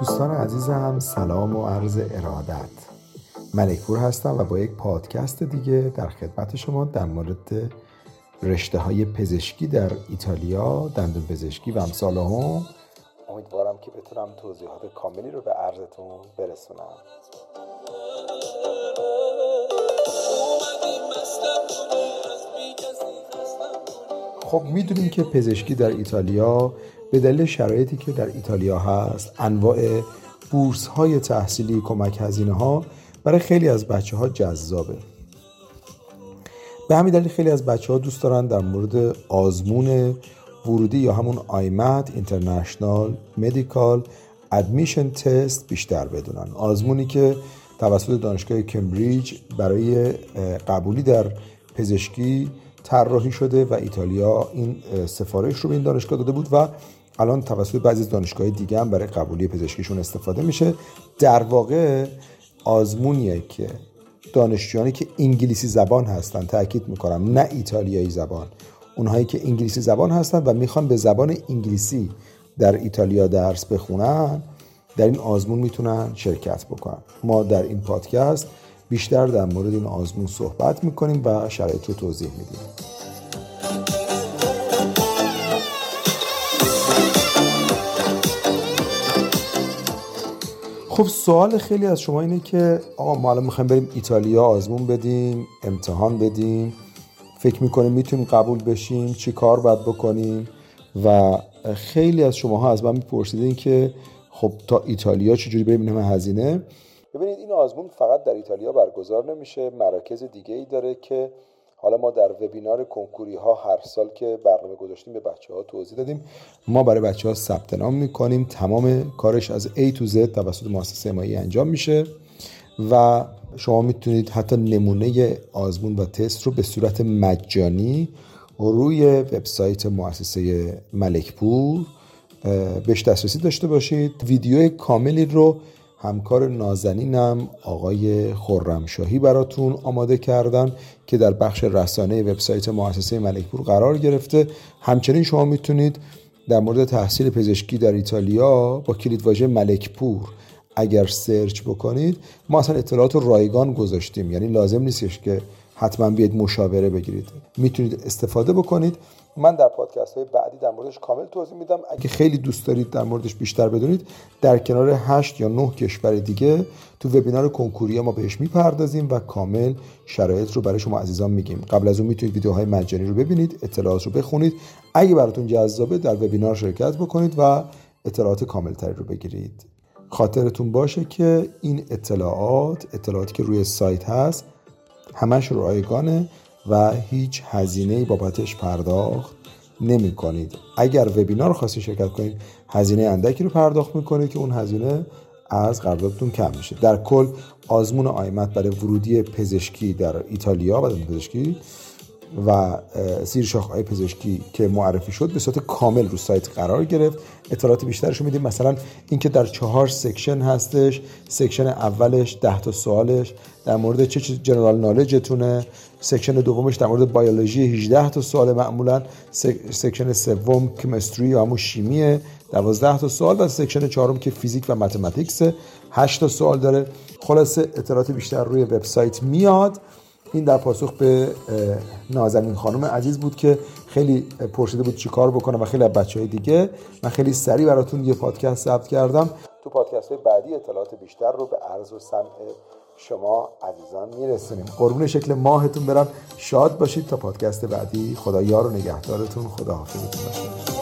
دوستان عزیزم، سلام و عرض ارادت. ملکپور هستم و با یک پادکست دیگه در خدمت شما در مورد رشته‌های پزشکی در ایتالیا، دندون پزشکی و امثال هم. امیدوارم که بتونم توضیحات کاملی رو به عرضتون برسونم. خب میدونیم که پزشکی در ایتالیا به دلیل شرایطی که در ایتالیا هست، انواع بورس‌های تحصیلی، کمک هزینه‌ها برای خیلی از بچه‌ها جذابه. به همین دلیل خیلی از بچه‌ها دوست دارن در مورد آزمون ورودی یا همون آیمت اینترنشنال مدیکال ادمیشن تست بیشتر بدونن. آزمونی که توسط دانشگاه کمبریج برای قبولی در پزشکی طراحی شده و ایتالیا این سفارش رو به این دانشگاه داده بود و الان توسط بعضی از دانشگاه دیگه هم برای قبولی پزشکیشون استفاده میشه. در واقع آزمونیه که دانشجویانی که انگلیسی زبان هستن، تاکید میکنم نه ایتالیایی زبان، اونهایی که انگلیسی زبان هستن و میخوان به زبان انگلیسی در ایتالیا درس بخونن، در این آزمون میتونن شرکت بکنن. ما در این پادکست بیشتر در مورد این آزمون صحبت میکنیم و شرایط رو توضیح میدیم. خب سوال خیلی از شما اینه که آقا ما الان میخوایم بریم ایتالیا آزمون بدیم، امتحان بدیم، فکر میکنیم میتونیم قبول بشیم، چی کار باید بکنیم؟ و خیلی از شماها از من میپرسیدین که خب تا ایتالیا چجوری بریم، این همه هزینه؟ ببینید این آزمون فقط در ایتالیا برگزار نمیشه، مراکز دیگه ای داره که حالا ما در وبینار کنکوری ها هر سال که برنامه گذاشتیم به بچه ها توضیح دادیم. ما برای بچه ها ثبت نام میکنیم، تمام کارش از A to Z توسط مؤسسه حمایتی انجام میشه و شما میتونید حتی نمونه آزمون و تست رو به صورت مجانی روی وبسایت مؤسسه ملکپور بهش دسترسی داشته باشید. ویدیو کاملی رو همکار نازنینم آقای خرمشاهی براتون آماده کردن که در بخش رسانه وبسایت مؤسسه ملکپور قرار گرفته. همچنین شما میتونید در مورد تحصیل پزشکی در ایتالیا با کلیدواژه ملکپور اگر سرچ بکنید، ما اصلا اطلاعات رایگان گذاشتیم، یعنی لازم نیستش که حتما بیاید مشاوره بگیرید، میتونید استفاده بکنید. من در پادکست های بعدی در موردش کامل توضیح میدم. اگه خیلی دوست دارید در موردش بیشتر بدونید، در کنار 8 یا 9 کشور دیگه تو وبینار کنکوری ما بهش میپردازیم و کامل شرایط رو برای شما عزیزان میگیم. قبل از اون میتونید ویدیوهای مجانی رو ببینید، اطلاعات رو بخونید، اگه براتون جذابه در وبینار شرکت بکنید و اطلاعات کاملتری رو بگیرید. خاطرتون باشه که این اطلاعاتی که روی سایت هست همش رایگانه و هیچ هزینه‌ای بابتش پرداخت نمی‌کنید. اگر وبینار خاصی شرکت کنید، هزینه اندکی رو پرداخت می‌کنید که اون هزینه از قراردادتون کم میشه. در کل آزمون آیمت برای ورودی پزشکی در ایتالیا و دندون پزشکی و زیر شاخه‌های پزشکی که معرفی شد به صورت کامل رو سایت قرار گرفت. اطلاعات بیشترش رو میدیم، مثلا اینکه در 4 سکشن هستش. سکشن اولش 10 تا سوالش در مورد چه جنرال نالجتونه، سکشن دومش در مورد بیولوژی 18 تا سوال معمولا، سکشن سوم کیمستری یا همون شیمیه 12 تا سوال و سکشن چهارم که فیزیک و متماتیکس 8 تا سوال داره. خلاصه اطلاعات بیشتر روی وبسایت میاد. این در پاسخ به نازنین خانم عزیز بود که خیلی پرسیده بود چی کار بکنم و خیلی از بچهای دیگه. من خیلی سریع براتون یه پادکست ضبط کردم. تو پادکست های بعدی اطلاعات بیشتر رو به عرض و سمع شما عزیزان میرسونیم. قربون شکل ماهتون برم، شاد باشید. تا پادکست بعدی، خدا یار و نگهدارتون، خدا حافظتون باشه.